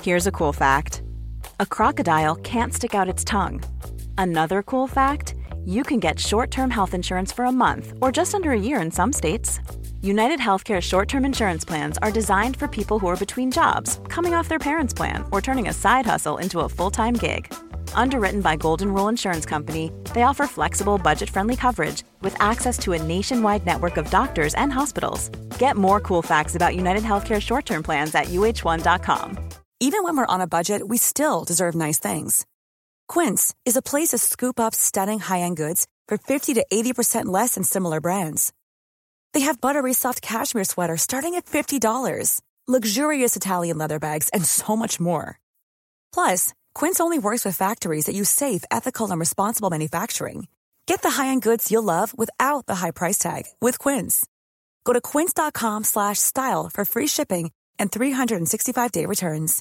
Here's a cool fact. A crocodile can't stick out its tongue. Another cool fact, you can get short-term health insurance for a month or just under a year in some states. United Healthcare short-term insurance plans are designed for people who are between jobs, coming off their parents' plan, or turning a side hustle into a full-time gig. Underwritten by Golden Rule Insurance Company, they offer flexible, budget-friendly coverage with access to a nationwide network of doctors and hospitals. Get more cool facts about United Healthcare short-term plans at uh1.com. Even when we're on a budget, we still deserve nice things. Quince is a place to scoop up stunning high-end goods for 50 to 80% less than similar brands. They have buttery soft cashmere sweaters starting at $50, luxurious Italian leather bags, and so much more. Plus, Quince only works with factories that use safe, ethical, and responsible manufacturing. Get the high-end goods you'll love without the high price tag with Quince. Go to quince.com/style for free shipping and 365-day returns.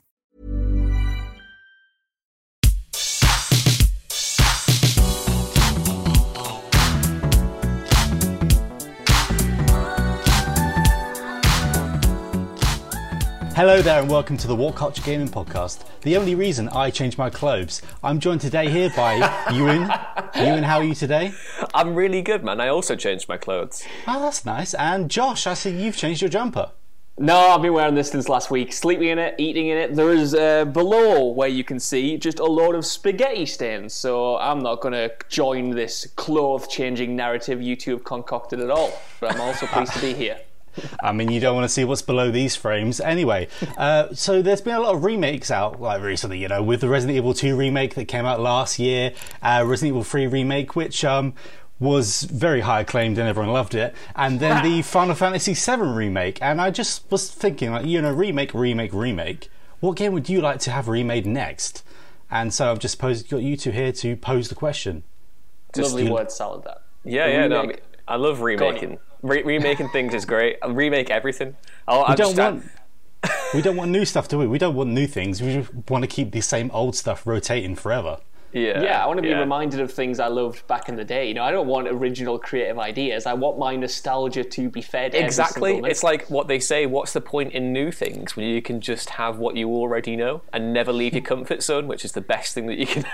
Hello there and welcome to the What Culture Gaming Podcast, the only reason I change my clothes. I'm joined today here by Ewan. Ewan, how are you today? I'm really good, man. I also changed my clothes. Oh, that's nice. And Josh, I see you've changed your jumper. No, I've been wearing this since last week, sleeping in it, eating in it. There is below where you can see just a load of spaghetti stains, so I'm not going to join this clothes-changing narrative you two have concocted at all, but I'm also pleased to be here. I mean, you don't want to see what's below these frames. Anyway, so there's been a lot of remakes out like recently, you know, with the Resident Evil 2 remake that came out last year, Resident Evil 3 remake, which was very high acclaimed and everyone loved it, and then the Final Fantasy 7 remake. And I just was thinking, like, you know, remake. What game would you like to have remade next? And so I've just got you two here to pose the question. Lovely word salad, that. Yeah, no, I love remaking. Remaking things is great. I'll remake everything. We don't want new stuff, do we? We don't want new things. We just want to keep the same old stuff rotating forever. Yeah, I want to be reminded of things I loved back in the day. You know, I don't want original creative ideas. I want my nostalgia to be fed. Exactly. It's like what they say, what's the point in new things when you can just have what you already know and never leave your comfort zone, which is the best thing that you can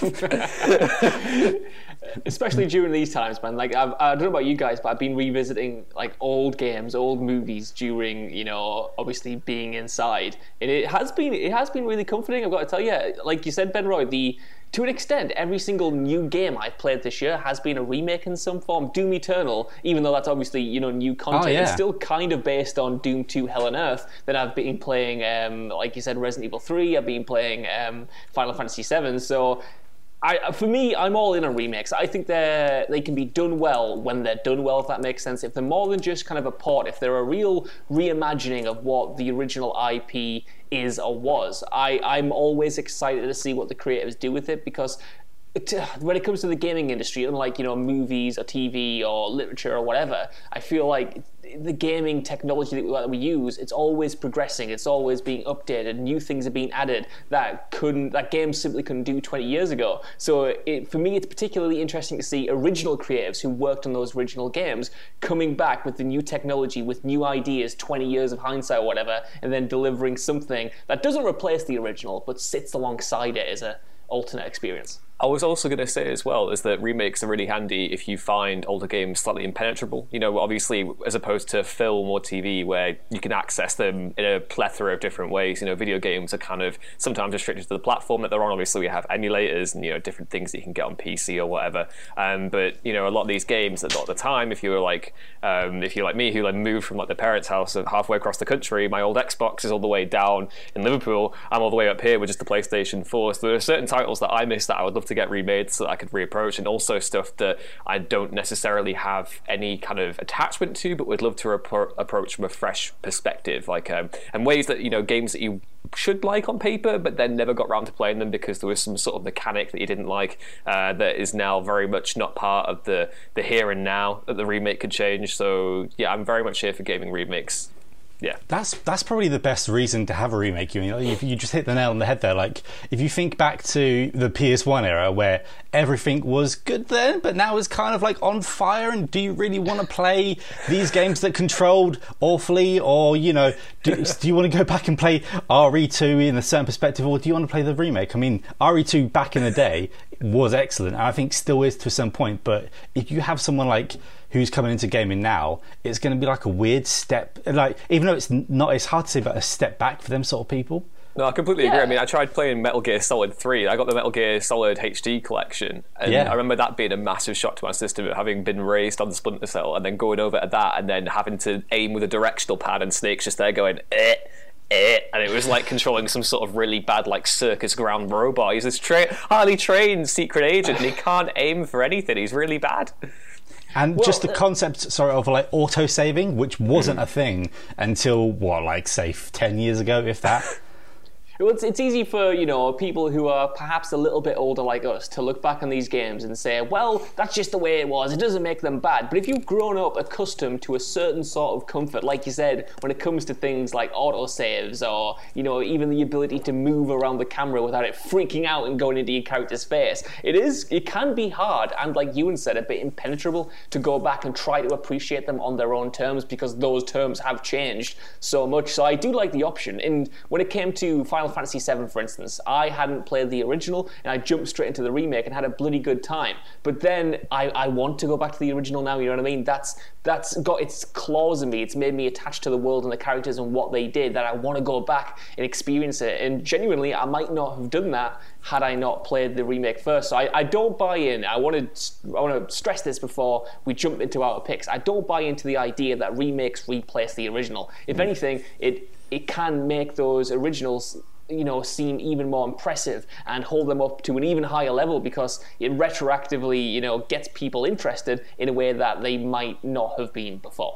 have. Especially during these times, man. Like, I don't know about you guys, but I've been revisiting like old games, old movies during, you know, obviously being inside. And it has been really comforting, I've got to tell you. Like you said, Ben Roy, to an extent, every single new game I've played this year has been a remake in some form. Doom Eternal, even though that's obviously, you know, new content, it's still kind of based on Doom 2 Hell on Earth. Then I've been playing, like you said, Resident Evil 3. I've been playing Final Fantasy 7. So, for me, I'm all in on remakes. I think they can be done well when they're done well, if that makes sense. If they're more than just kind of a port, if they're a real reimagining of what the original IP is or was, I'm always excited to see what the creators do with it, because when it comes to the gaming industry, unlike, you know, movies or TV or literature or whatever, I feel like the gaming technology that we use, it's always progressing, it's always being updated, new things are being added that games simply couldn't do 20 years ago. So for me, it's particularly interesting to see original creatives who worked on those original games coming back with the new technology, with new ideas, 20 years of hindsight or whatever, and then delivering something that doesn't replace the original but sits alongside it as an alternate experience. I was also going to say as well is that remakes are really handy if you find older games slightly impenetrable. You know, obviously, as opposed to film or TV where you can access them in a plethora of different ways. You know, video games are kind of sometimes restricted to the platform that they're on. Obviously, we have emulators and, you know, different things that you can get on PC or whatever. But, you know, a lot of these games at the time, if you're like me, who like moved from like the parents' house halfway across the country, my old Xbox is all the way down in Liverpool. I'm all the way up here with just the PlayStation 4. So there are certain titles that I missed that I would love to get remade so that I could reapproach, and also stuff that I don't necessarily have any kind of attachment to but would love to approach from a fresh perspective, like and ways that, you know, games that you should like on paper but then never got around to playing them because there was some sort of mechanic that you didn't like that is now very much not part of the here and now that the remake could change. So yeah, I'm very much here for gaming remakes. Yeah, that's probably the best reason to have a remake. You just hit the nail on the head there. Like, if you think back to the PS1 era where everything was good then, but now it's kind of like on fire, and do you really want to play these games that controlled awfully, or do you want to go back and play RE2 in a certain perspective, or do you want to play the remake? I mean, RE2 back in the day was excellent, and I think still is to some point, but if you have someone like who's coming into gaming now, it's going to be like a weird step, like, even though it's hard to say, but a step back for them sort of people. No, I completely agree. I mean, I tried playing Metal Gear Solid 3. I got the Metal Gear Solid HD collection, and I remember that being a massive shock to my system, having been raised on the Splinter Cell, and then going over to that, and then having to aim with a directional pad, and Snake's just there going, and it was like controlling some sort of really bad, like, circus ground robot. He's this highly trained secret agent, and he can't aim for anything. He's really bad. And just the concept, of like auto-saving, which wasn't a thing until, say 10 years ago, if that. Well, it's easy for, people who are perhaps a little bit older like us to look back on these games and say, well, that's just the way it was. It doesn't make them bad. But if you've grown up accustomed to a certain sort of comfort, like you said, when it comes to things like autosaves or, even the ability to move around the camera without it freaking out and going into your character's face, it can be hard and, like Ewan said, a bit impenetrable to go back and try to appreciate them on their own terms, because those terms have changed so much. So I do like the option. And when it came to Final Fantasy VII, for instance, I hadn't played the original, and I jumped straight into the remake and had a bloody good time. But then I want to go back to the original now, you know what I mean? That's got its claws in me. It's made me attached to the world and the characters and what they did, that I want to go back and experience it. And genuinely, I might not have done that had I not played the remake first. So I don't buy in. I want to stress this before we jump into our picks. I don't buy into the idea that remakes replace the original. If anything, it can make those originals seem even more impressive and hold them up to an even higher level, because it retroactively, gets people interested in a way that they might not have been before.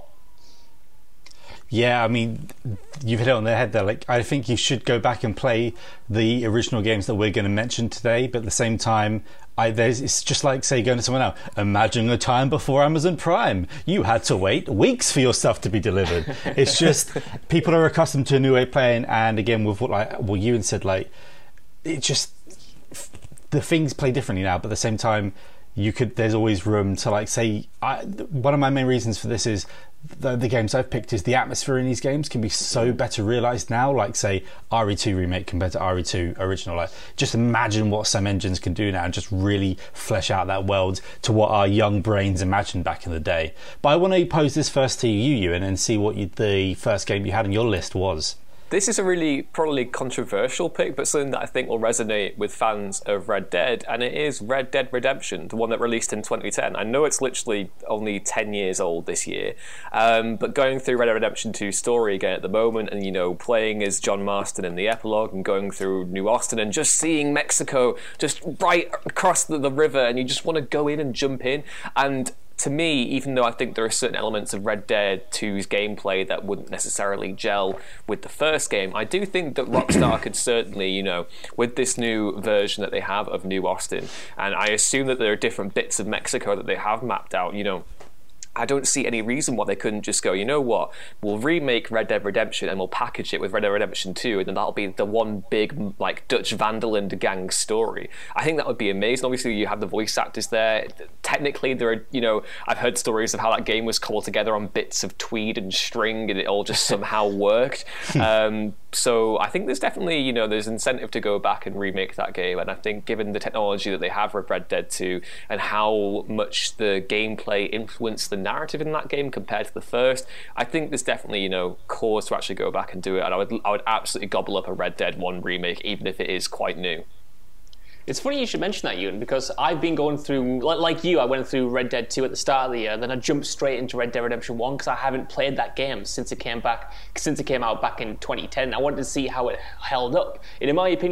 Yeah, I mean, you've hit it on the head there. Like, I think you should go back and play the original games that we're going to mention today, but at the same time, it's just like, say, going to someone else. Imagine a time before Amazon Prime. You had to wait weeks for your stuff to be delivered. It's just, people are accustomed to a new way of playing, and again, with what Ewan said, like, it just, the things play differently now, but at the same time, there's always room to, like, say, one of my main reasons for this is the games I've picked is the atmosphere in these games can be so better realised now, like, say, RE2 remake compared to RE2 original. Like, just imagine what some engines can do now and just really flesh out that world to what our young brains imagined back in the day. But I want to pose this first to you, Ewan, and see what the first game you had on your list was. This is a really probably controversial pick, but something that I think will resonate with fans of Red Dead, and it is Red Dead Redemption, the one that released in 2010. I know it's literally only 10 years old this year, but going through Red Dead Redemption 2 story again at the moment, and playing as John Marston in the epilogue, and going through New Austin, and just seeing Mexico just right across the river, and you just want to go in and jump in. And to me, even though I think there are certain elements of Red Dead 2's gameplay that wouldn't necessarily gel with the first game, I do think that Rockstar could certainly, with this new version that they have of New Austin, and I assume that there are different bits of Mexico that they have mapped out, I don't see any reason why they couldn't just go, you know what, we'll remake Red Dead Redemption and we'll package it with Red Dead Redemption 2, and then that'll be the one big, like, Dutch Van der Linde gang story. I think that would be amazing. Obviously, you have the voice actors there. Technically, there are, I've heard stories of how that game was cobbled together on bits of tweed and string, and it all just somehow worked. So I think there's definitely, there's incentive to go back and remake that game. And I think given the technology that they have with Red Dead 2 and how much the gameplay influenced the narrative in that game compared to the first, I think there's definitely, cause to actually go back and do it. And I would absolutely gobble up a Red Dead 1 remake, even if it is quite new. It's funny you should mention that, Ewan, because I've been going through, like you, I went through Red Dead 2 at the start of the year, then I jumped straight into Red Dead Redemption 1 because I haven't played that game since it came out back in 2010. I wanted to see how it held up. And in my opinion,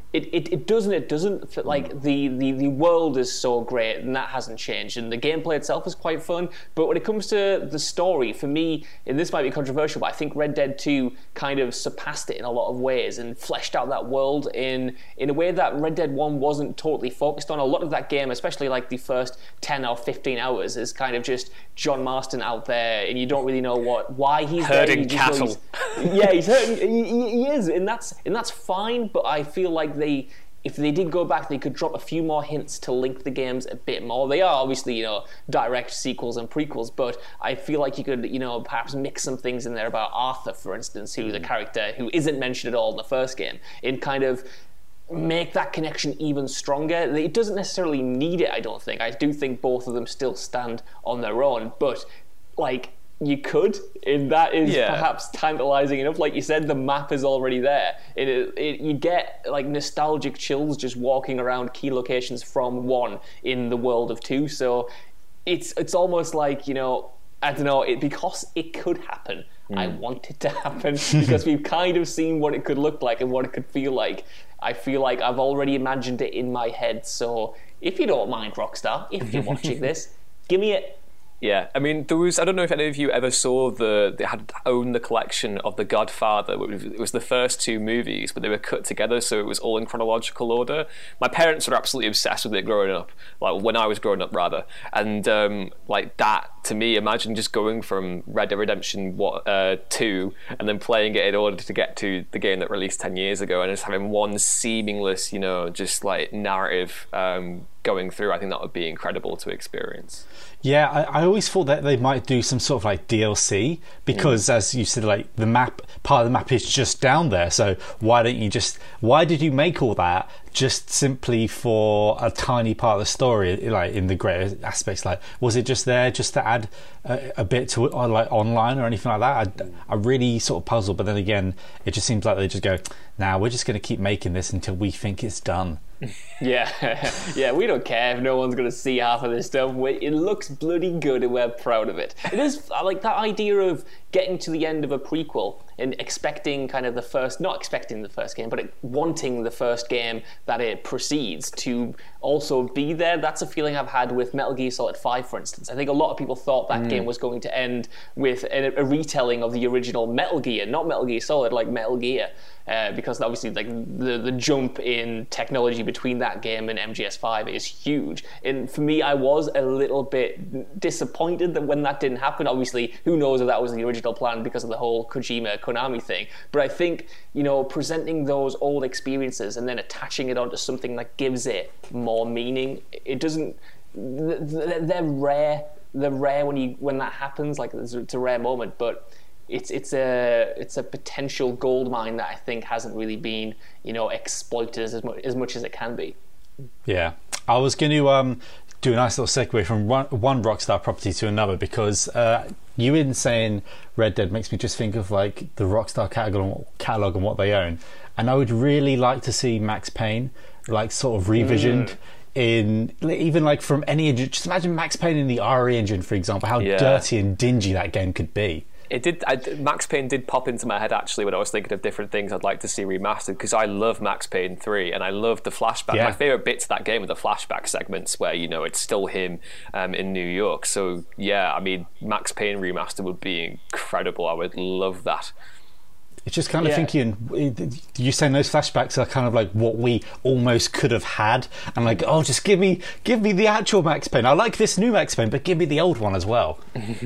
it doesn't like the world is so great, and that hasn't changed, and the gameplay itself is quite fun. But when it comes to the story, for me, and this might be controversial, but I think Red Dead 2 kind of surpassed it in a lot of ways and fleshed out that world in a way that Red Dead 1 wasn't totally focused on. A lot of that game, especially like the first 10 or 15 hours, is kind of just John Marston out there, and you don't really know why he's herding there. cattle. He's herding. He is, and that's fine. But I feel like if they did go back, they could drop a few more hints to link the games a bit more. They are obviously, direct sequels and prequels, but I feel like you could, perhaps mix some things in there about Arthur, for instance, who's a character who isn't mentioned at all in the first game, and kind of make that connection even stronger. It doesn't necessarily need it, I don't think. I do think both of them still stand on their own, but like, you could, and that is perhaps tantalizing enough. Like you said, the map is already there. You get like nostalgic chills just walking around key locations from 1 in the world of 2. So it's almost like, I don't know, because it could happen. I want it to happen because we've kind of seen what it could look like and what it could feel like. I feel like I've already imagined it in my head. So if you don't mind, Rockstar, if you're watching this, give me it. Yeah, I mean, I don't know if any of you ever saw they had owned the collection of The Godfather. It was the first 2 movies, but they were cut together, so it was all in chronological order. My parents were absolutely obsessed with it growing up, like when I was growing up, rather. And like that, to me, imagine just going from Red Dead Redemption 2 and then playing it in order to get to the game that released 10 years ago, and just having one seamless, just like narrative going through. I think that would be incredible to experience. Yeah, I always thought that they might do some sort of like DLC because, as you said, like part of the map is just down there. So why did you make all that just simply for a tiny part of the story, like in the greater aspects? Like, was it just there just to add a bit to it, or like online or anything like that? I really sort of puzzled, but then again, it just seems like they just go, nah, we're just going to keep making this until we think it's done. Yeah, we don't care if no one's going to see half of this stuff. It looks bloody good and we're proud of it. It is, I like that idea of getting to the end of a prequel and expecting kind of not expecting the first game, but wanting the first game that it precedes to also be there. That's a feeling I've had with Metal Gear Solid 5, for instance. I think a lot of people thought that game was going to end with a retelling of the original Metal Gear, not Metal Gear Solid, like Metal Gear. Because obviously, like the jump in technology between that game and MGS5 is huge. And for me, I was a little bit disappointed that when that didn't happen. Obviously, who knows if that was the original plan because of the whole Kojima-Konami thing. But I think, presenting those old experiences and then attaching it onto something that gives it more meaning, it doesn't. They're rare. They're rare when that happens. Like it's a rare moment, but. It's a potential gold mine that I think hasn't really been exploited as much as it can be. Yeah, I was going to do a nice little segue from one Rockstar property to another because you in saying Red Dead makes me just think of like the Rockstar catalog and what they own, and I would really like to see Max Payne like sort of revisioned. In even like from any engine. Just imagine Max Payne in the RE engine, for example, how dirty and dingy that game could be. It did. Max Payne did pop into my head actually when I was thinking of different things I'd like to see remastered, because I love Max Payne 3 and I love the flashback. My favourite bits of that game are the flashback segments where it's still him in New York. So yeah, I mean, Max Payne remaster would be incredible. I would love that. It's just kind of thinking, you saying those flashbacks are kind of like what we almost could have had, and like, oh, just give me the actual Max Payne. I like this new Max Payne, but give me the old one as well.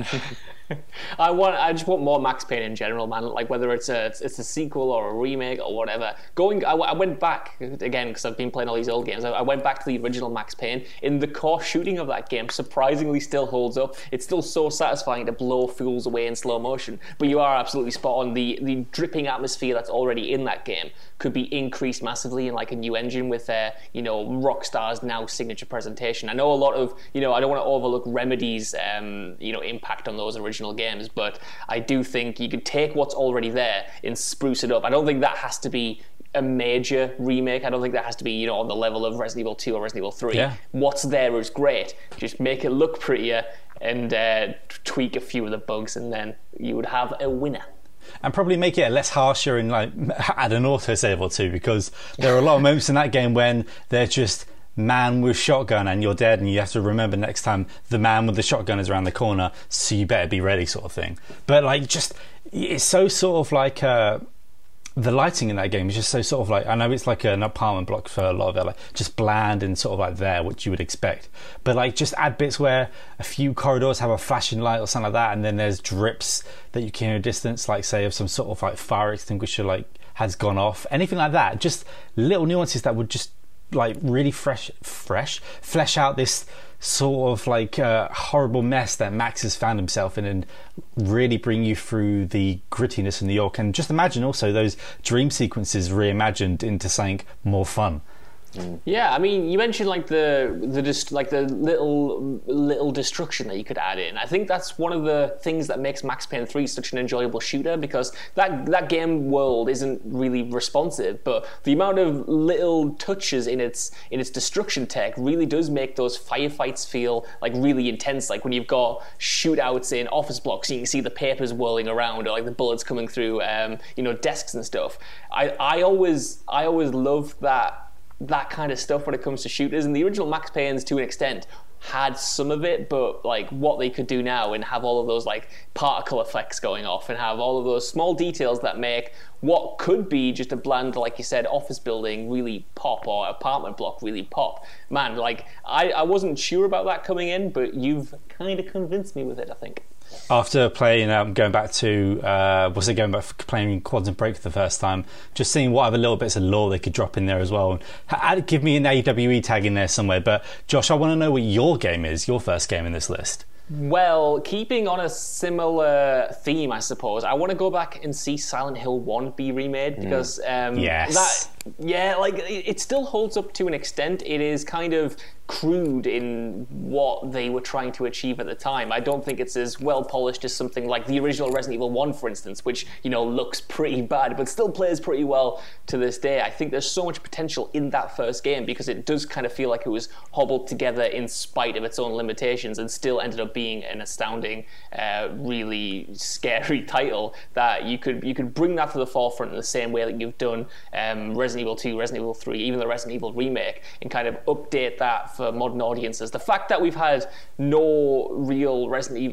I just want more Max Payne in general, man. Like whether it's a sequel or a remake or whatever. I went back again because I've been playing all these old games. I went back to the original Max Payne. In the core shooting of that game, surprisingly still holds up. It's still so satisfying to blow fools away in slow motion. But you are absolutely spot on. The dripping atmosphere that's already in that game could be increased massively in like a new engine with Rockstar's now signature presentation. I know a lot of I don't want to overlook Remedy's impact on those original games, but I do think you could take what's already there and spruce it up. I don't think that has to be a major remake. I don't think that has to be on the level of Resident Evil 2 or Resident Evil 3. Yeah. What's there is great. Just make it look prettier and tweak a few of the bugs, and then you would have a winner. and probably make it less harsher and like add an autosave or two, because there are a lot of moments in that game when they're just man with shotgun and you're dead, and you have to remember next time the man with the shotgun is around the corner, so you better be ready, sort of thing. But like, just it's so sort of like the lighting in that game is just so sort of like, I know it's like an apartment block for a lot of it, like just bland and sort of like there, which you would expect, but like just add bits where a few corridors have a flashing light or something like that, and then there's drips that you can hear in a distance, like say of some sort of like fire extinguisher like has gone off, anything like that. Just little nuances that would just like really flesh out this sort of like horrible mess that Max has found himself in, and really bring you through the grittiness of New York. And just imagine also those dream sequences reimagined into something more fun. Yeah, I mean, you mentioned like the little destruction that you could add in. I think that's one of the things that makes Max Payne 3 such an enjoyable shooter, because that game world isn't really responsive, but the amount of little touches in its destruction tech really does make those firefights feel like really intense. Like when you've got shootouts in office blocks, and you can see the papers whirling around, or like the bullets coming through, desks and stuff. I always love that kind of stuff when it comes to shooters, and the original Max Payne's to an extent had some of it, but like what they could do now and have all of those like particle effects going off and have all of those small details that make what could be just a bland, like you said, office building really pop, or apartment block really pop. Man, like I wasn't sure about that coming in, but you've kind of convinced me with it, I think. After playing, going back playing Quantum Break for the first time, just seeing what other little bits of lore they could drop in there as well. And give me an AWE tag in there somewhere. But Josh, I want to know what your game is, your first game in this list. Well, keeping on a similar theme, I suppose, I want to go back and see Silent Hill 1 be remade, because it still holds up to an extent. It is kind of crude in what they were trying to achieve at the time. I don't think it's as well polished as something like the original Resident Evil 1, for instance, which, looks pretty bad but still plays pretty well to this day. I think there's so much potential in that first game, because it does kind of feel like it was hobbled together in spite of its own limitations, and still ended up being an astounding, really scary title that you could bring that to the forefront in the same way that you've done Resident Evil 2, Resident Evil 3, even the Resident Evil remake, and kind of update that for modern audiences. The fact that we've had no real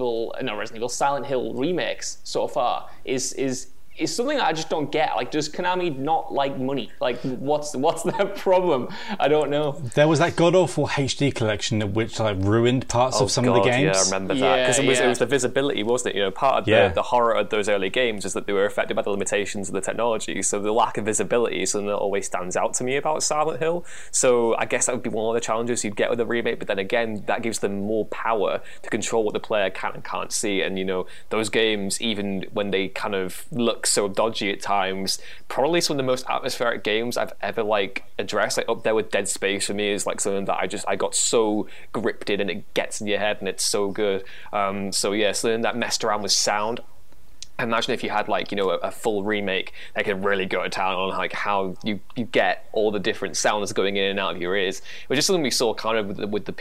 Silent Hill remakes so far is something that I just don't get. Like, does Konami not like money? Like, what's their problem? I don't know. There was that god-awful HD collection which like ruined parts of some of the games. Yeah, I remember that. Because it was the visibility, wasn't it? Part of the horror of those early games is that they were affected by the limitations of the technology. So the lack of visibility is something that always stands out to me about Silent Hill. So I guess that would be one of the challenges you'd get with a remake, but then again, that gives them more power to control what the player can and can't see. And, those games, even when they kind of look so dodgy at times, probably some of the most atmospheric games I've ever addressed. Up there with Dead Space for me is something that I got so gripped in, and it gets in your head and it's so good. Something that messed around with sound. Imagine if you had a full remake that could really go to town on how you get all the different sounds going in and out of your ears, which is something we saw kind of with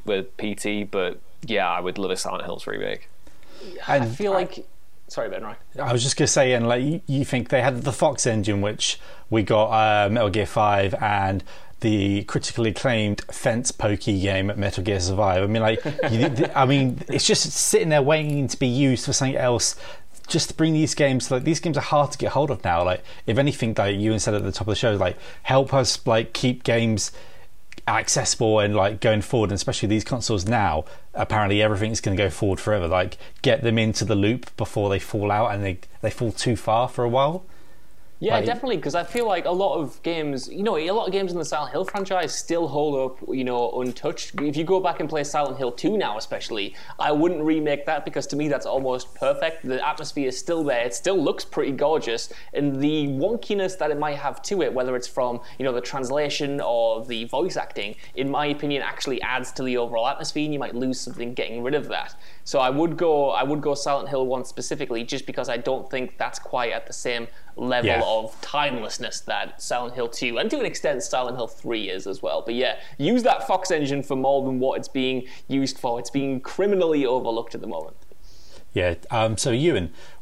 PT. But yeah, I would love a Silent Hills remake. I feel like. Sorry, Ben, right? I was just going to say, and you think they had the Fox engine, which we got Metal Gear 5 and the critically acclaimed fence pokey game at Metal Gear Survive. I mean, it's just sitting there waiting to be used for something else. Just to bring these games, these games are hard to get hold of now. If anything, you said at the top of the show, help us keep games accessible and going forward, and especially these consoles now, apparently everything's going to go forward forever. Get them into the loop before they fall out and they fall too far for a while. Yeah, definitely, because I feel like a lot of games, in the Silent Hill franchise still hold up, untouched. If you go back and play Silent Hill 2 now especially, I wouldn't remake that, because to me that's almost perfect. The atmosphere is still there, it still looks pretty gorgeous, and the wonkiness that it might have to it, whether it's from, the translation or the voice acting, in my opinion actually adds to the overall atmosphere, and you might lose something getting rid of that. So I would go Silent Hill 1 specifically, just because I don't think that's quite at the same level of timelessness that Silent Hill 2, and to an extent Silent Hill 3 is as well. But yeah, use that Fox engine for more than what it's being used for. It's being criminally overlooked at the moment. Yeah, so Ewan,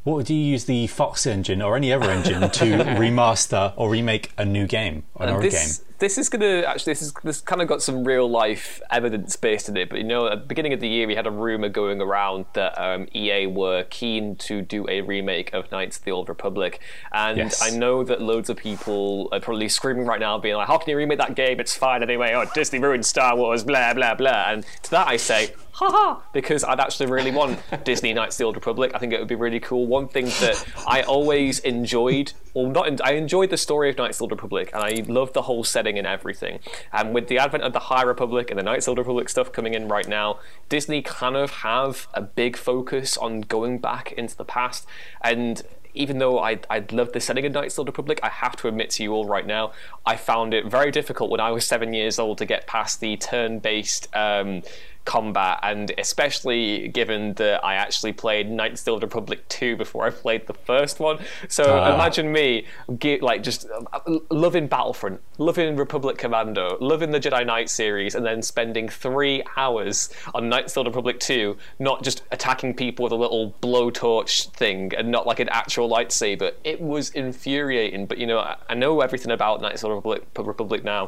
what would you use the Fox engine or any other engine to remaster or remake a new game, an old game? This is going to actually, this kind of got some real life evidence based in it. But you know, at the beginning of the year, we had a rumor going around that EA were keen to do a remake of Knights of the Old Republic, and yes. I know that loads of people are probably screaming right now, being like, "How can you remake that game? It's fine anyway. Oh, Disney ruined Star Wars, blah blah blah." And to that, I say, haha, because I'd actually really want Disney Knights of the Old Republic. I think it would be really cool. One thing that I always enjoyed, I enjoyed the story of Knights of the Old Republic, and I loved the whole setting and everything. And with the advent of the High Republic and the Knights of the Old Republic stuff coming in right now, Disney kind of have a big focus on going back into the past. And even though I'd love the setting of Knights of the Old Republic, I have to admit to you all right now, I found it very difficult when I was 7 years old to get past the turn-based combat, and especially given that I actually played Knights of the Old Republic 2 before I played the first one. So imagine me just loving Battlefront, loving Republic Commando, loving the Jedi Knight series, and then spending 3 hours on Knights of the Old Republic 2 not just attacking people with a little blowtorch thing and not like an actual lightsaber. It was infuriating, but you know, I know everything about Knights of the Republic now,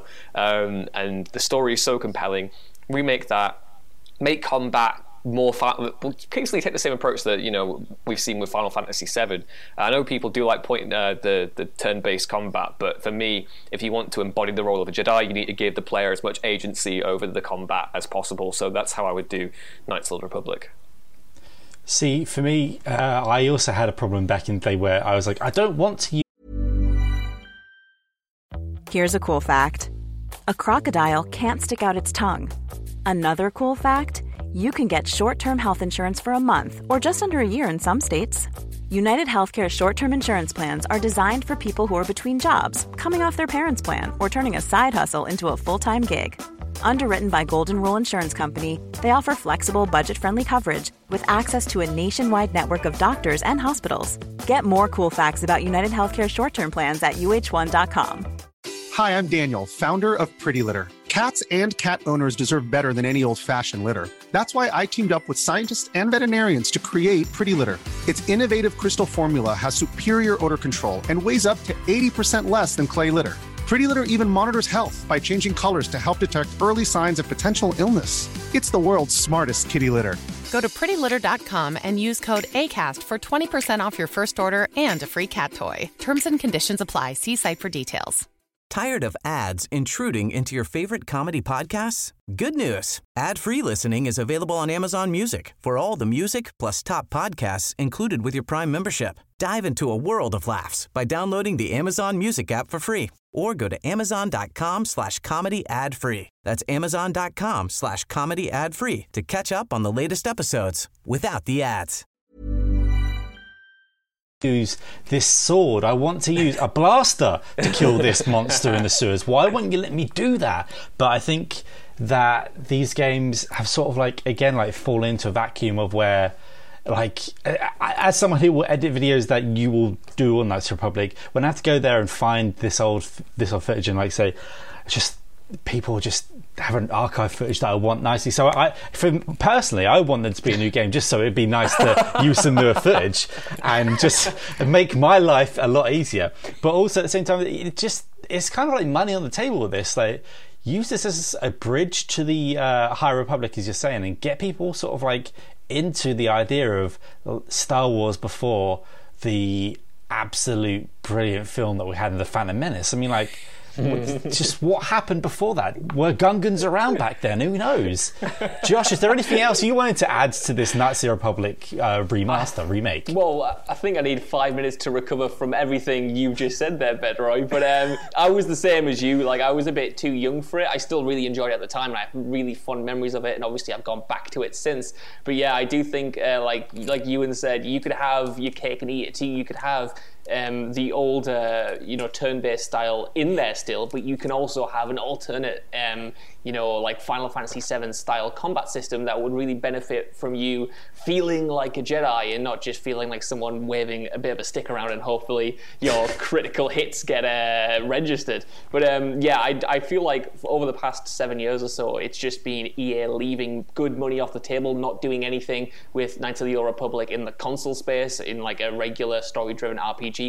and the story is so compelling. Remake that, make combat more basically take the same approach that, you know, we've seen with Final Fantasy VII. I know people do like the turn-based combat, but for me, if you want to embody the role of a Jedi, you need to give the player as much agency over the combat as possible. So that's how I would do Knights of the Old Republic. See, for me, I also had a problem back in the day where I was like, I don't want to use... Here's a cool fact. A crocodile can't stick out its tongue. Another cool fact, you can get short-term health insurance for a month or just under a year in some states. United Healthcare short-term insurance plans are designed for people who are between jobs, coming off their parents' plan, or turning a side hustle into a full-time gig. Underwritten by Golden Rule Insurance Company, they offer flexible, budget-friendly coverage with access to a nationwide network of doctors and hospitals. Get more cool facts about United Healthcare short-term plans at uh1.com. Hi, I'm Daniel, founder of Pretty Litter. Cats and cat owners deserve better than any old-fashioned litter. That's why I teamed up with scientists and veterinarians to create Pretty Litter. Its innovative crystal formula has superior odor control and weighs up to 80% less than clay litter. Pretty Litter even monitors health by changing colors to help detect early signs of potential illness. It's the world's smartest kitty litter. Go to prettylitter.com and use code ACAST for 20% off your first order and a free cat toy. Terms and conditions apply. See site for details. Tired of ads intruding into your favorite comedy podcasts? Good news. Ad-free listening is available on Amazon Music for all the music plus top podcasts included with your Prime membership. Dive into a world of laughs by downloading the Amazon Music app for free or go to amazon.com/comedy ad-free. That's amazon.com/comedy ad-free to catch up on the latest episodes without the ads. Use this sword. I want to use a blaster to kill this monster in the sewers. Why wouldn't you let me do that? But I think that these games have sort of fallen into a vacuum of where, as someone who will edit videos that you will do on Knights of the Republic, when I have to go there and find this old footage and people just have an archive footage that I want nicely. So personally, I want there to be a new game just so it'd be nice to use some newer footage and just make my life a lot easier. But also at the same time, it's kind of like money on the table with this. Like, use this as a bridge to the High Republic, as you're saying, and get people sort of into the idea of Star Wars before the absolute brilliant film that we had in The Phantom Menace. I mean, just what happened before that? Were Gungans around back then? Who knows? Josh, is there anything else you wanted to add to this Knights of the Republic remake? Well, I think I need 5 minutes to recover from everything you just said there, Bedroy. But I was the same as you. I was a bit too young for it. I still really enjoyed it at the time, and I have really fond memories of it. And obviously, I've gone back to it since. But yeah, I do think, like Ewan said, you could have your cake and eat it too. You could have the older, turn-based style in there still, but you can also have an alternate, like Final Fantasy VII style combat system that would really benefit from you feeling like a Jedi and not just feeling like someone waving a bit of a stick around and hopefully your critical hits get registered. But I feel like over the past 7 years or so, it's just been EA leaving good money off the table, not doing anything with Knights of the Old Republic in the console space, in like a regular story-driven RPG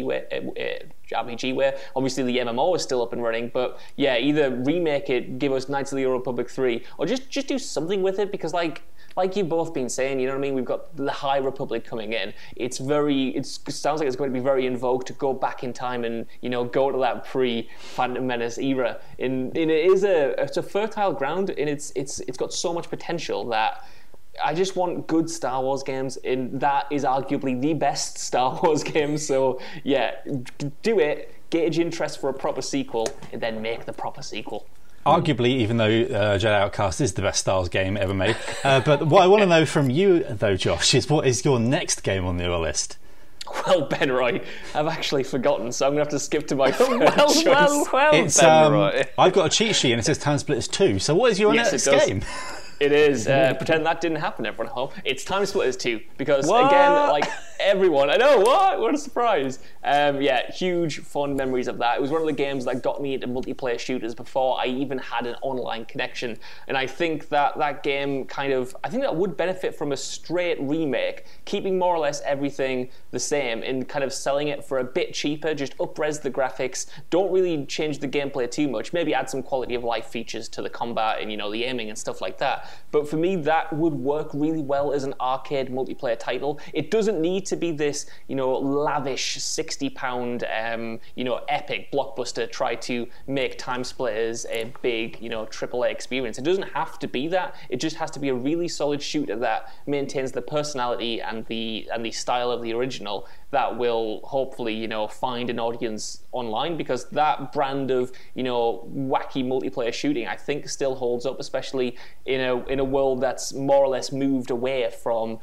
where obviously the MMO is still up and running, but yeah, either remake it, give us Knights of the Old Republic 3, or just do something with it, because like you've both been saying, you know what I mean, we've got the High Republic coming in. It sounds like it's going to be very in vogue to go back in time and, go to that pre-Phantom Menace era. And it's a fertile ground, and it's got so much potential that I just want good Star Wars games, and that is arguably the best Star Wars game. So yeah, do it, gauge interest for a proper sequel, and then make the proper sequel. Arguably, even though Jedi Outcast is the best Star Wars game ever made. But what I want to know from you, though, Josh, is what is your next game on your list? Well, Ben Roy, I've actually forgotten, so I'm going to have to skip to my third choice. It's, Ben Roy. I've got a cheat sheet and it says Time Splitters 2. So what is your next game? It is. Pretend that didn't happen, everyone at home. It's Time Splitters 2. Because, again, like everyone, I know, what a surprise. Huge fond memories of that. It was one of the games that got me into multiplayer shooters before I even had an online connection. And I think that game I think that would benefit from a straight remake, keeping more or less everything the same and kind of selling it for a bit cheaper, just up-res the graphics, don't really change the gameplay too much, maybe add some quality of life features to the combat and, the aiming and stuff like that. But for me, that would work really well as an arcade multiplayer title. It doesn't need to be this, lavish £60, epic blockbuster try to make Time Splitters a big, AAA experience. It doesn't have to be that. It just has to be a really solid shooter that maintains the personality and the style of the original, that will hopefully, find an audience online, because that brand of, wacky multiplayer shooting, I think still holds up, especially in a world that's more or less moved away from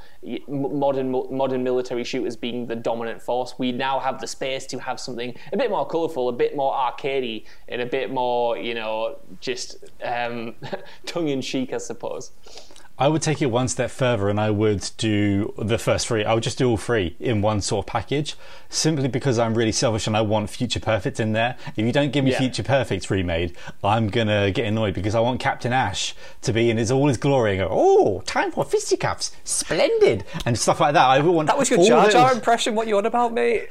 modern military shooters being the dominant force. We now have the space to have something a bit more colourful, a bit more arcadey, and a bit more, just tongue-in-cheek, I suppose. I would take it one step further and I would do the first three. I would just do all three in one sort of package, simply because I'm really selfish and I want Future Perfect in there. If you don't give me Future Perfect remade, I'm going to get annoyed, because I want Captain Ash to be in all his glory and go, oh, time for fisticuffs, splendid, and stuff like that. I want that was your Jar Jar impression, what you on about, mate?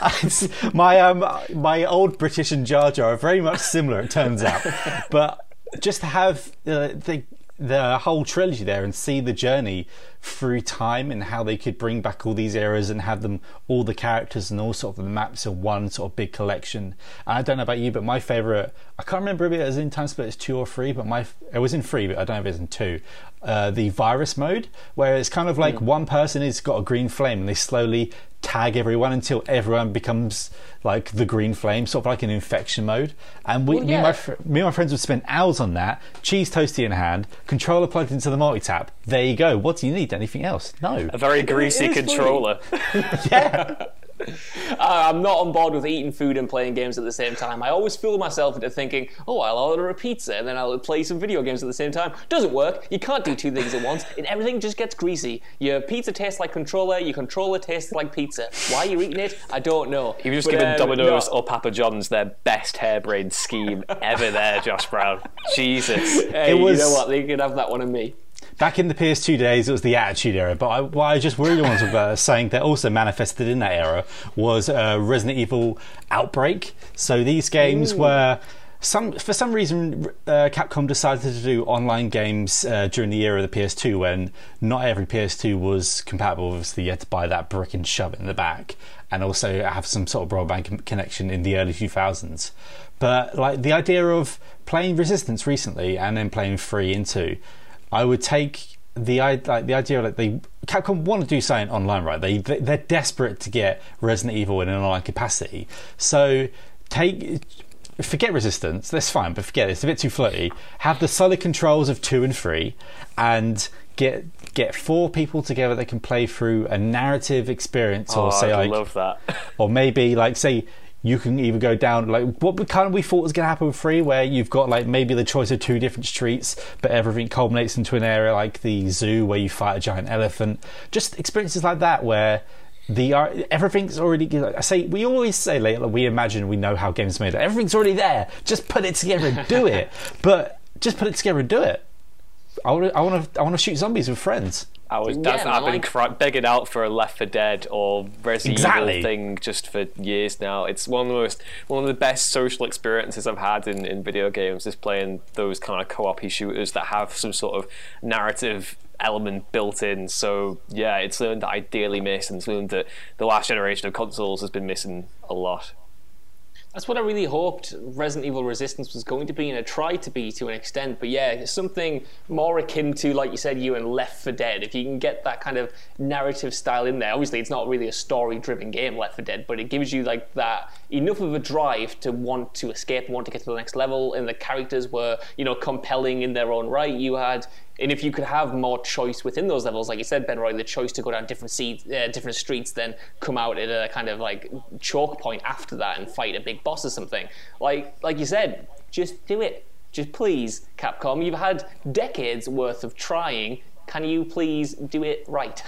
my old British and Jar Jar are very much similar, it turns out. But just to have the whole trilogy there and see the journey through time and how they could bring back all these eras and have them, all the characters and all sort of the maps in one sort of big collection. And I don't know about you, but my favourite, I can't remember if it was in Time Splitters 2 or 3, but it was in 3, but I don't know if it was in 2. The virus mode, where it's kind of like one person has got a green flame and they slowly tag everyone until everyone becomes like the green flame, sort of like an infection mode. And me and my friends would spend hours on that, cheese toasty in hand, controller plugged into the multi-tap. There you go. What do you need? Anything else? No. A very greasy controller. Yeah. I'm not on board with eating food and playing games at the same time. I always fool myself into thinking, oh, I'll order a pizza and then I'll play some video games at the same time. Doesn't work. You can't do two things at once, and everything just gets greasy. Your pizza tastes like controller, your controller tastes like pizza. Why you're eating it, I don't know. He was just giving Domino's or Papa John's their best harebrained scheme ever there, Josh Brown. Jesus. Hey, you know what? They could have that one of me. Back in the PS2 days, it was the Attitude Era, but what I just really wanted to saying that also manifested in that era was Resident Evil Outbreak. So these games were, for some reason, Capcom decided to do online games during the era of the PS2, when not every PS2 was compatible. Obviously, you had to buy that brick and shove it in the back, and also have some sort of broadband connection in the early 2000s. But like the idea of playing Resistance recently and then playing 3 and 2, I would take the idea that Capcom want to do something online, right? They're desperate to get Resident Evil in an online capacity. So forget Resistance, that's fine, but forget it, it's a bit too floaty. Have the solid controls of 2 and 3, and get 4 people together that can play through a narrative experience, or say I like, love that. or maybe like say you can either go down like what we thought was going to happen with 3, where you've got like maybe the choice of 2 different streets, but everything culminates into an area like the zoo where you fight a giant elephant. Just experiences like that where everything's already. We always say like, we imagine we know how games are made. Everything's already there. Just put it together and do it. But just put it together and do it. I want to shoot zombies with friends. I've been begging out for a Left 4 Dead or Resident Evil thing just for years now. It's one of the best social experiences I've had in video games, is playing those kind of co-op-y shooters that have some sort of narrative element built in. So yeah, it's something that I dearly miss, and something that the last generation of consoles has been missing a lot. That's what I really hoped Resident Evil Resistance was going to be, and it tried to be to an extent. But yeah, something more akin to, like you said, Ewan, Left 4 Dead. If you can get that kind of narrative style in there, obviously it's not really a story-driven game, Left 4 Dead, but it gives you like that enough of a drive to want to escape and want to get to the next level. And the characters were, compelling in their own right. And if you could have more choice within those levels, like you said, Ben Roy, the choice to go down different streets, then come out at a kind of like choke point after that and fight a big boss or something. Like you said, just do it. Just please, Capcom, you've had decades worth of trying. Can you please do it right?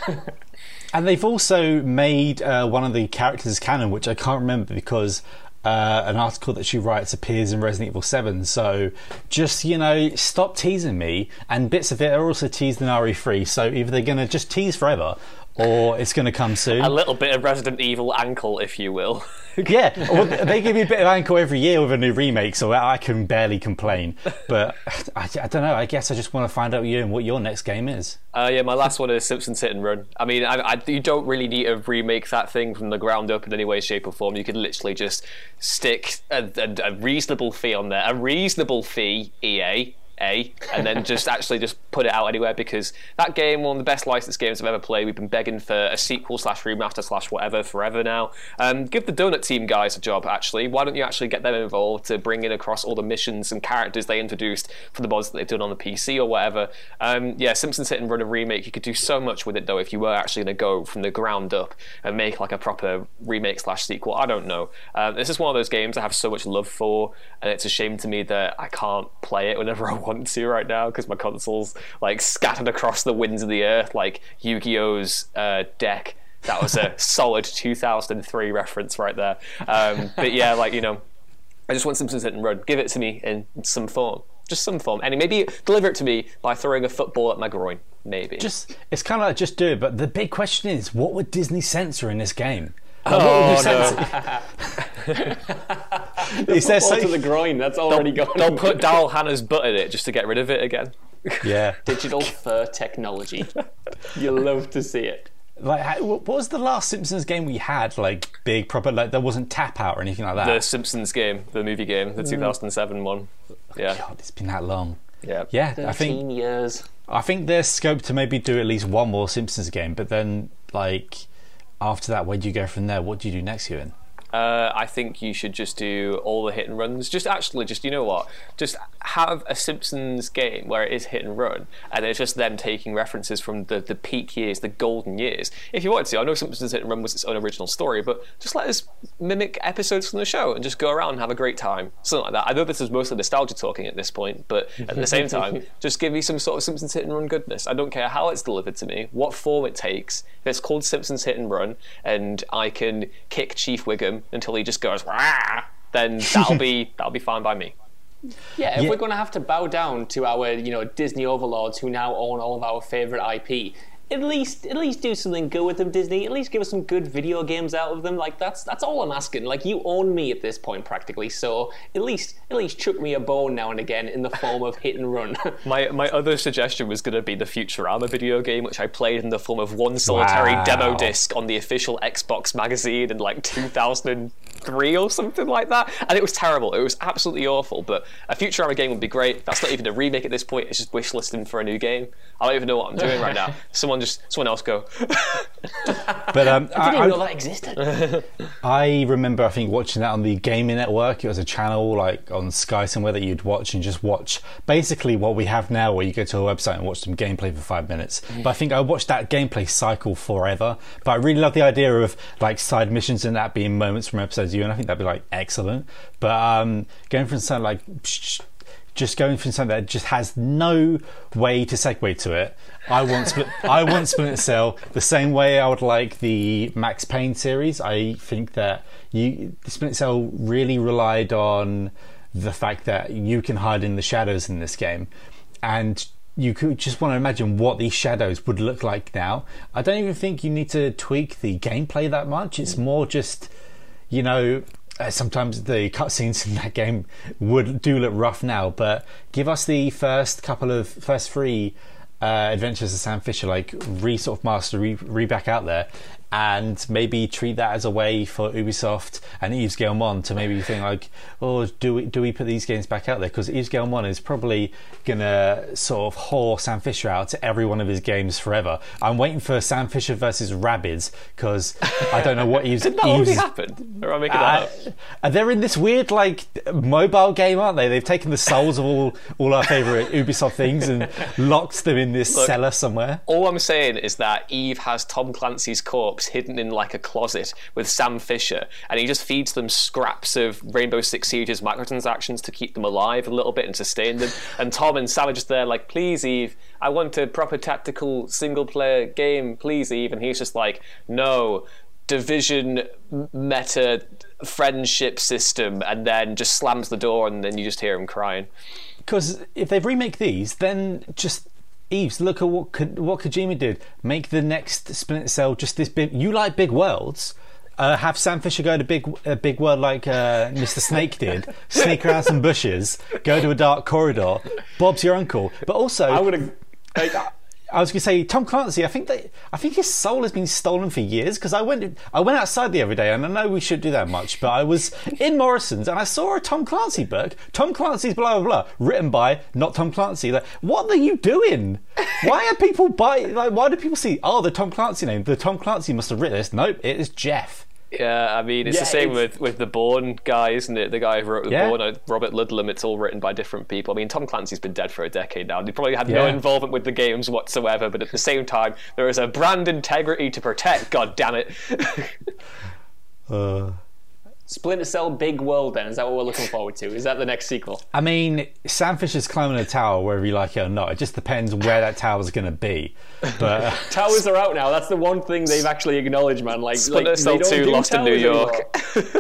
And they've also made one of the characters canon, which I can't remember because an article that she writes appears in Resident Evil 7. So just, stop teasing me. And bits of it are also teased in RE3. So either they're going to just tease forever, or it's going to come soon. A little bit of Resident Evil ankle, if you will. Yeah, well, they give me a bit of ankle every year with a new remake, so I can barely complain. But I don't know, I guess I just want to find out what your next game is. Yeah, my last one is Simpsons Hit and Run. I mean, you don't really need to remake that thing from the ground up in any way, shape or form. You could literally just stick a reasonable fee on there. A reasonable fee, EA. And then just put it out anywhere, because that game, one of the best licensed games I've ever played. We've been begging for a sequel / remaster / whatever forever now. Give the Donut Team guys a job, actually. Why don't you actually get them involved to bring in across all the missions and characters they introduced for the mods that they've done on the PC or whatever. Simpsons Hit and Run a remake. You could do so much with it, though, if you were actually going to go from the ground up and make like a proper remake / sequel. I don't know. This is one of those games I have so much love for, and it's a shame to me that I can't play it whenever I want to right now, because my console's like scattered across the winds of the earth like Yu-Gi-Oh's deck. That was a solid 2003 reference right there. But yeah, I just want Simpsons Hit and Run. Give it to me in some form. Just some form. And maybe deliver it to me by throwing a football at my groin. Maybe. It's kind of like, just do it. But the big question is, what would Disney censor in this game? He says to the groin. That's already gone. They'll put Daryl Hannah's butt in it just to get rid of it again. Yeah. Digital fur technology. You'll love to see it. Like, what was the last Simpsons game we had? Like, big proper, like, there wasn't Tap Out or anything like that. The Simpsons game, the movie game, the 2007 one. Yeah. God, it's been that long. Yeah. Yeah. 13 years. I think there's scope to maybe do at least one more Simpsons game, but then, like, after that, where do you go from there? What do you do next, Ewan? I think you should just do all the hit and runs. Just you know what? Just have a Simpsons game where it is hit and run, and it's just them taking references from the peak years, the golden years. If you wanted to, I know Simpsons Hit and Run was its own original story, but just let us mimic episodes from the show and just go around and have a great time. Something like that. I know this is mostly nostalgia talking at this point, but at the same time, just give me some sort of Simpsons Hit and Run goodness. I don't care how it's delivered to me, what form it takes. If it's called Simpsons Hit and Run, and I can kick Chief Wiggum until he just goes, "Wah!" then that'll be fine by me. Yeah, if we're going to have to bow down to our, Disney overlords who now own all of our favourite IP, at least do something good with them, Disney. At least give us some good video games out of them. Like, that's all I'm asking. Like, you own me at this point practically, so at least chuck me a bone now and again in the form of hit and run. My other suggestion was going to be the Futurama video game, which I played in the form of one solitary demo disc on the official Xbox magazine in like 2003 or something like that, and it was terrible. It was absolutely awful. But a Futurama game would be great. That's not even a remake at this point. It's just wishlisting for a new game. I don't even know what I'm doing right now. Someone someone else go. But I didn't even know that existed. I remember, I think, watching that on the Gaming Network. It was a channel like on Sky somewhere that you'd watch and just watch basically what we have now, where you go to a website and watch some gameplay for 5 minutes. But I think I watched that gameplay cycle forever. But I really love the idea of like side missions and that being moments from episode 0, and I think that'd be like excellent. But going from something like just going from something that just has no way to segue to it. I want Splinter Cell the same way I would like the Max Payne series. I think that Splinter Cell really relied on the fact that you can hide in the shadows in this game, and you could just want to imagine what these shadows would look like now. I don't even think you need to tweak the gameplay that much. It's more just, you know, sometimes the cutscenes in that game do look rough now, but give us the first 3 adventures of Sam Fisher, like sort of master back out there, and maybe treat that as a way for Ubisoft and Yves Guillemot to maybe think like, oh, do we put these games back out there? Because Yves Guillemot is probably gonna sort of whore Sam Fisher out to every one of his games forever. I'm waiting for Sam Fisher versus Rabbids, because I don't know what Yves... Did that already happen? Or am I making that up? They're in this weird like mobile game, aren't they? They've taken the souls of all our favourite Ubisoft things and locked them in this cellar somewhere. All I'm saying is that Yves has Tom Clancy's corpse hidden in like a closet with Sam Fisher, and he just feeds them scraps of Rainbow Six Siege's microtransactions to keep them alive a little bit and sustain them. And Tom and Sam are just there like, please Yves, I want a proper tactical single player game, please Yves. And he's just like, no, Division meta friendship system, and then just slams the door, and then you just hear him crying. Because if they remake these, then just... Yves, look at what Kojima did. Make the next Splinter Cell just this big. You like big worlds. Have Sam Fisher go to big world like Mr. Snake did. Sneak around some bushes. Go to a dark corridor. Bob's your uncle. But also, I was going to say, Tom Clancy, I think his soul has been stolen for years, because I went outside the other day, and I know we shouldn't do that much, but I was in Morrison's and I saw a Tom Clancy book. Tom Clancy's blah, blah, blah, written by not Tom Clancy. Like, what are you doing? Why are people why do people see, oh, the Tom Clancy name, the Tom Clancy must have written this? Nope, it is Jeff. Yeah, I mean, it's the same with the Bourne guy, isn't it? The guy who wrote the Bourne, Robert Ludlum, it's all written by different people. I mean, Tom Clancy's been dead for a decade now. He probably had no involvement with the games whatsoever, but at the same time, there is a brand integrity to protect, god damn it. Splinter Cell Big World, then, is that what we're looking forward to? Is that the next sequel? I mean, Sam Fisher's climbing a tower whether you like it or not. It just depends where that tower's going to be. But towers are out now. That's the one thing they've actually acknowledged, man. Like Splinter Cell 2 Lost in New York.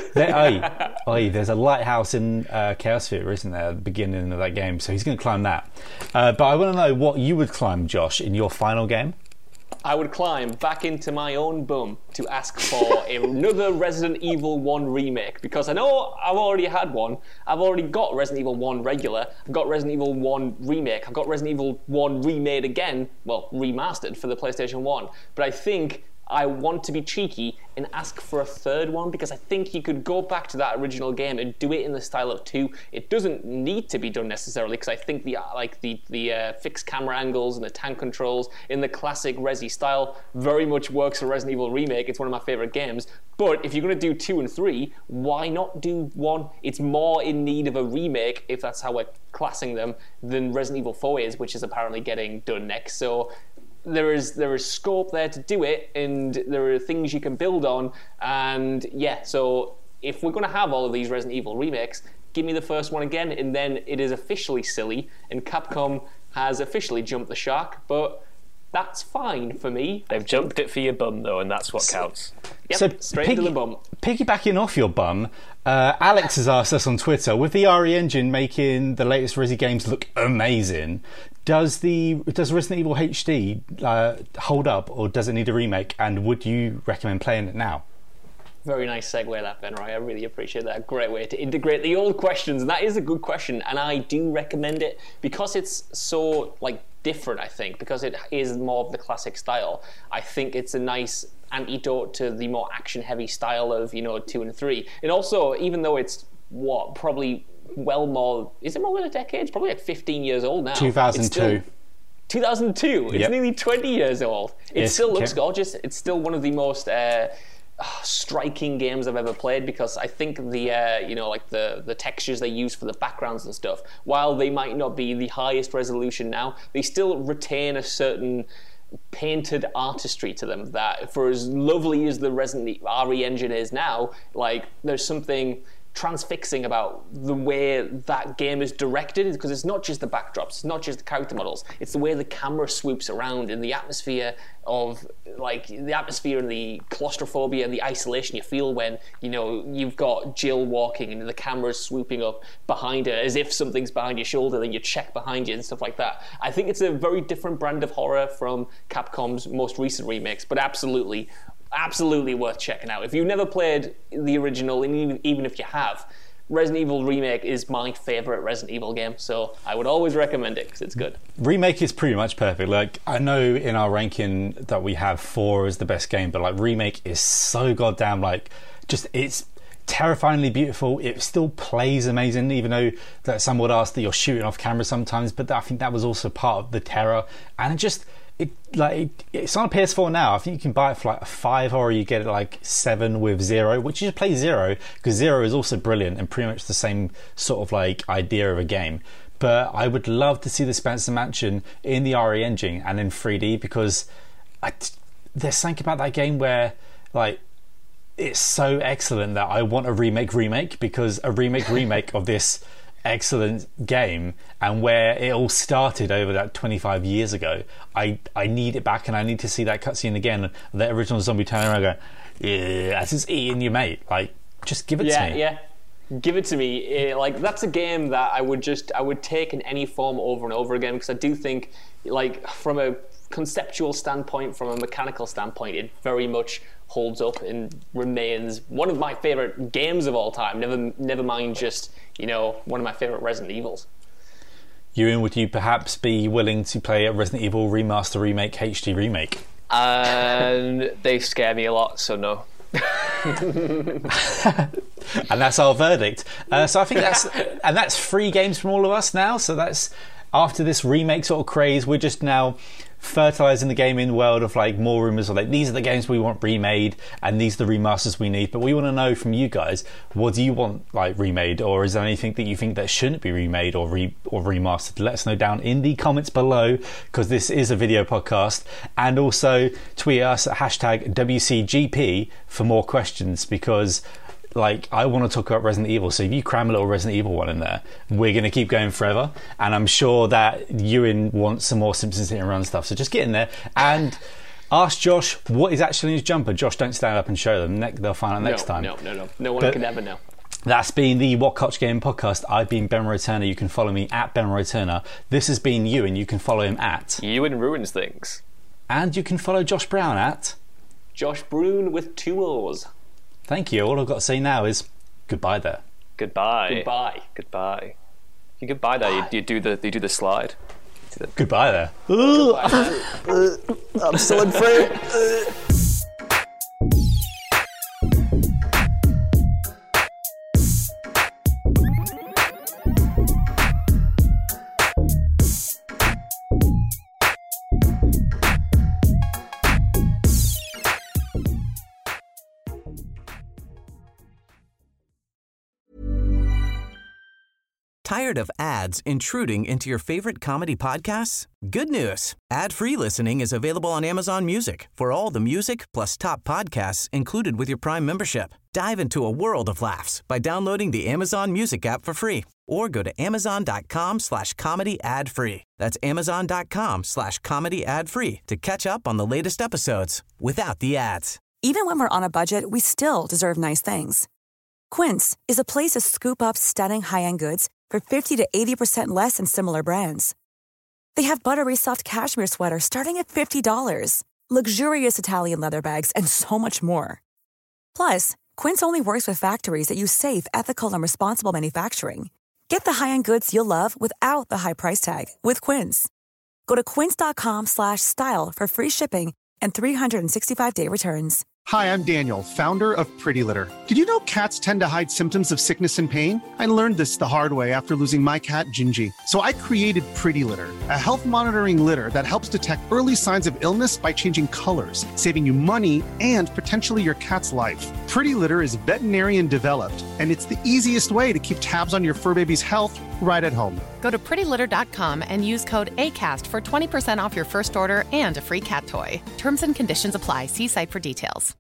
There's a lighthouse in Chaos Theater, isn't there, at the beginning of that game? So he's going to climb that. But I want to know what you would climb, Josh, in your final game. I would climb back into my own bum to ask for another Resident Evil 1 remake, because I know I've already had one. I've already got Resident Evil 1 regular, I've got Resident Evil 1 remake, I've got Resident Evil 1 remade again, well, remastered for the PlayStation 1. But I think I want to be cheeky and ask for a third one, because I think you could go back to that original game and do it in the style of 2. It doesn't need to be done necessarily, because I think the fixed camera angles and the tank controls in the classic Resi style very much works for Resident Evil Remake. It's one of my favorite games. But if you're going to do 2 and 3, why not do 1? It's more in need of a remake, if that's how we're classing them, than Resident Evil 4 is, which is apparently getting done next. So there is scope there to do it, and there are things you can build on, and so if we're going to have all of these Resident Evil remakes, give me the first one again, and then it is officially silly, and Capcom has officially jumped the shark, but that's fine for me. They've jumped it for your bum, though, and that's what counts. Yep, so straight into the bum. Piggybacking off your bum, Alex has asked us on Twitter, with the RE engine making the latest Resi games look amazing, does Resident Evil HD hold up, or does it need a remake, and would you recommend playing it now? Very nice segue, that, Ben Roy. I really appreciate that. Great way to integrate the old questions, and that is a good question, and I do recommend it because it's so different, I think, because it is more of the classic style. I think it's a nice antidote to the more action-heavy style of 2 and 3. And also, even though it's probably well more, is it more than a decade? It's probably 15 years old now. 2002. 2002. It's nearly 20 years old. It still looks gorgeous. It's still one of the most striking games I've ever played, because I think the textures they use for the backgrounds and stuff, while they might not be the highest resolution now, they still retain a certain painted artistry to them that, for as lovely as the Resident RE engine is now, like, there's something transfixing about the way that game is directed, because it's not just the backdrops, it's not just the character models, it's the way the camera swoops around in the atmosphere of, like, the atmosphere and the claustrophobia and the isolation you feel when, you've got Jill walking and the camera's swooping up behind her as if something's behind your shoulder, then you check behind you and stuff like that. I think it's a very different brand of horror from Capcom's most recent remakes, but absolutely worth checking out. If you've never played the original, and even if you have, Resident Evil Remake is my favourite Resident Evil game, so I would always recommend it because it's good. Remake is pretty much perfect. Like, I know in our ranking that we have 4 as the best game, but like Remake is so goddamn, like, just, it's terrifyingly beautiful. It still plays amazing, even though that some would ask that you're shooting off camera sometimes, but I think that was also part of the terror. And it just, it's on a PS4 now. I think you can buy it for like a $5, or you get it like $7 with Zero, which you should play Zero, because Zero is also brilliant and pretty much the same sort of like idea of a game. But I would love to see the Spencer Mansion in the RE engine and in 3D, because there's something about that game where, like, it's so excellent that I want a remake, because a remake of this excellent game, and where it all started over that 25 years ago, I need it back, and I need to see that cutscene again, the original zombie turning around going, yeah, as it's eating your mate. Like, just give it to me. Yeah, give it to me. Like, that's a game that I would take in any form over and over again, because I do think, like, from a conceptual standpoint, from a mechanical standpoint, it very much holds up and remains one of my favorite games of all time. Never mind just, one of my favorite Resident Evils. Ewan, would you perhaps be willing to play a Resident Evil Remaster, Remake, HD Remake? They scare me a lot, so no. And that's our verdict. So I think that's 3 games from all of us now. So that's, after this remake sort of craze, we're just now fertilizing the gaming world of like more rumors of like, these are the games we want remade and these are the remasters we need. But we want to know from you guys, what do you want like remade, or is there anything that you think that shouldn't be remade or remastered? Let us know down in the comments below, because this is a video podcast. And also tweet us at #WCGP for more questions, because like, I want to talk about Resident Evil, so if you cram a little Resident Evil one in there, we're going to keep going forever. And I'm sure that Ewan wants some more Simpsons Hit and Run stuff, so just get in there and ask Josh what is actually in his jumper. Josh, don't stand up and show them. They'll find out next time. No one can ever know. That's been the What Culture Game podcast. I've been Ben Roturner. You can follow me at Ben Roturner. This has been Ewan. You can follow him at Ewan Ruins Things. And you can follow Josh Brown at Josh Brown with 2 O's. Thank you. All I've got to say now is goodbye there. Goodbye. You goodbye there. You do the slide. Goodbye there. I'm still in frame. Tired of ads intruding into your favorite comedy podcasts? Good news. Ad-free listening is available on Amazon Music for all the music plus top podcasts included with your Prime membership. Dive into a world of laughs by downloading the Amazon Music app for free, or go to amazon.com/comedy ad-free. That's amazon.com/comedy ad-free to catch up on the latest episodes without the ads. Even when we're on a budget, we still deserve nice things. Quince is a place to scoop up stunning high-end goods for 50 to 80% less than similar brands. They have buttery soft cashmere sweaters starting at $50, luxurious Italian leather bags, and so much more. Plus, Quince only works with factories that use safe, ethical, and responsible manufacturing. Get the high-end goods you'll love without the high price tag with Quince. Go to quince.com/style for free shipping and 365-day returns. Hi, I'm Daniel, founder of Pretty Litter. Did you know cats tend to hide symptoms of sickness and pain? I learned this the hard way after losing my cat, Gingy. So I created Pretty Litter, a health monitoring litter that helps detect early signs of illness by changing colors, saving you money and potentially your cat's life. Pretty Litter is veterinarian developed, and it's the easiest way to keep tabs on your fur baby's health right at home. Go to prettylitter.com and use code ACAST for 20% off your first order and a free cat toy. Terms and conditions apply. See site for details.